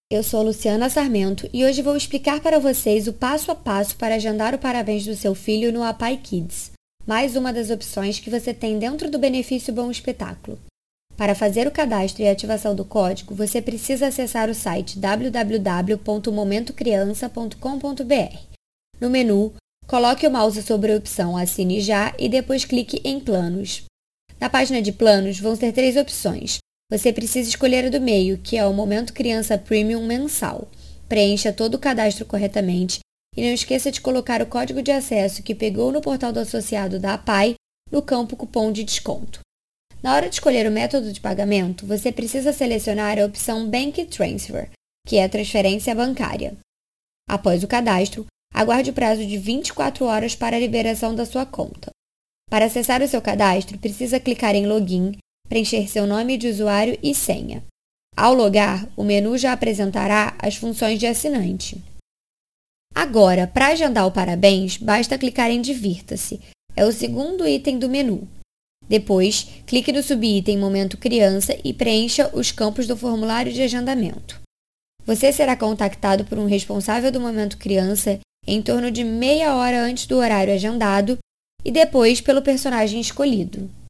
Eu sou Luciana Sarmento e hoje vou explicar para vocês o passo a passo para agendar o parabéns do seu filho no Apai Kids, mais uma das opções que você tem dentro do benefício Bom Espetáculo. Para fazer o cadastro e ativação do código, você precisa acessar o site www.momentocriança.com.br. No menu, coloque o mouse sobre a opção Assine Já e depois clique em Planos. Na página de planos vão ter 3 opções. Você precisa escolher a do meio, que é o Momento Criança Premium mensal. Preencha todo o cadastro corretamente e não esqueça de colocar o código de acesso que pegou no portal do associado da APAI no campo Cupom de Desconto. Na hora de escolher o método de pagamento, você precisa selecionar a opção Bank Transfer, que é a transferência bancária. Após o cadastro, aguarde o prazo de 24 horas para a liberação da sua conta. Para acessar o seu cadastro, precisa clicar em Login, preencher seu nome de usuário e senha. Ao logar, o menu já apresentará as funções de assinante. Agora, para agendar o parabéns, basta clicar em Divirta-se. É o segundo item do menu. Depois, clique no subitem Momento Criança e preencha os campos do formulário de agendamento. Você será contactado por um responsável do Momento Criança em torno de meia hora antes do horário agendado e depois pelo personagem escolhido.